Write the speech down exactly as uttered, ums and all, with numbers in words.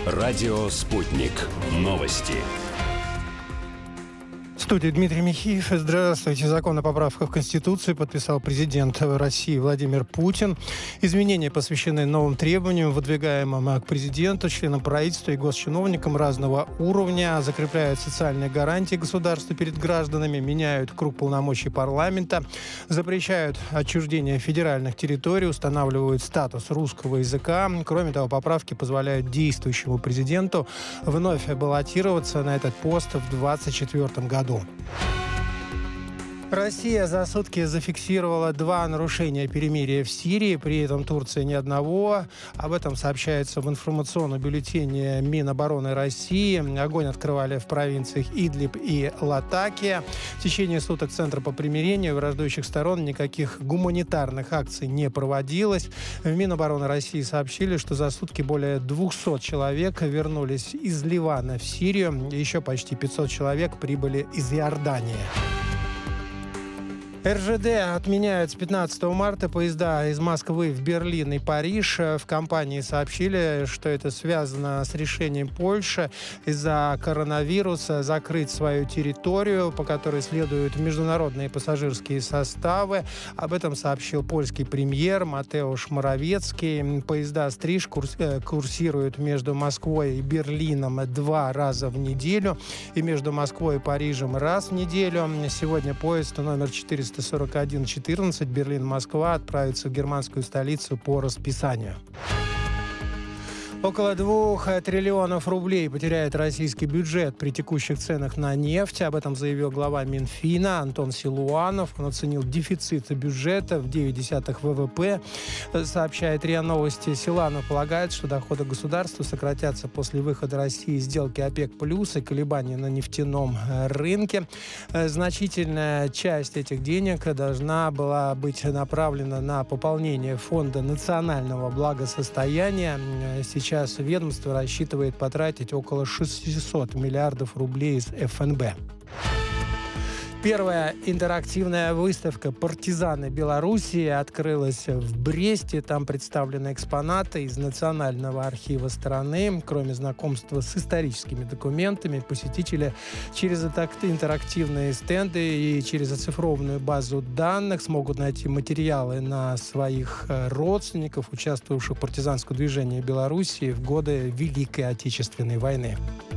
Радио «Спутник». Новости. В студии Дмитрий Михеев. Здравствуйте. Закон о поправках в Конституцию подписал президент России Владимир Путин. Изменения посвящены новым требованиям, выдвигаемым к президенту, членам правительства и госчиновникам разного уровня, закрепляют социальные гарантии государства перед гражданами, меняют круг полномочий парламента, запрещают отчуждение федеральных территорий, устанавливают статус русского языка. Кроме того, поправки позволяют действующему президенту вновь баллотироваться на этот пост в две тысячи двадцать четвёртом году. Россия за сутки зафиксировала два нарушения перемирия в Сирии, при этом Турция ни одного. Об этом сообщается в информационном бюллетене Минобороны России. Огонь открывали в провинциях Идлиб и Латакия. В течение суток Центра по примирению враждующих сторон никаких гуманитарных акций не проводилось. В Минобороны России сообщили, что за сутки более двухсот человек вернулись из Ливана в Сирию. Еще почти пятьсот человек прибыли из Иордании. эр жэ дэ отменяют с пятнадцатого марта поезда из Москвы в Берлин и Париж. В компании сообщили, что это связано с решением Польши из-за коронавируса закрыть свою территорию, по которой следуют международные пассажирские составы. Об этом сообщил польский премьер Матеуш Моровецкий. Поезда «Стриж» курсируют между Москвой и Берлином два раза в неделю и между Москвой и Парижем раз в неделю. Сегодня поезд номер четыреста сорок один четырнадцать Берлин-Москва отправится в германскую столицу по расписанию. Около двух триллионов рублей потеряет российский бюджет при текущих ценах на нефть. Об этом заявил глава Минфина Антон Силуанов. Он оценил дефицит бюджета в девять десятых вэ вэ пэ. Сообщает РИА Новости. Силуанов полагает, что доходы государства сократятся после выхода России из сделки ОПЕК+ и колебаний на нефтяном рынке. Значительная часть этих денег должна была быть направлена на пополнение фонда национального благосостояния. Сейчас Сейчас ведомство рассчитывает потратить около шестисот миллиардов рублей из эф эн бэ. Первая интерактивная выставка «Партизаны Белоруссии» открылась в Бресте. Там представлены экспонаты из Национального архива страны. Кроме знакомства с историческими документами, посетители через интерактивные стенды и через оцифрованную базу данных смогут найти материалы на своих родственников, участвовавших в партизанском движении Белоруссии в годы Великой Отечественной войны.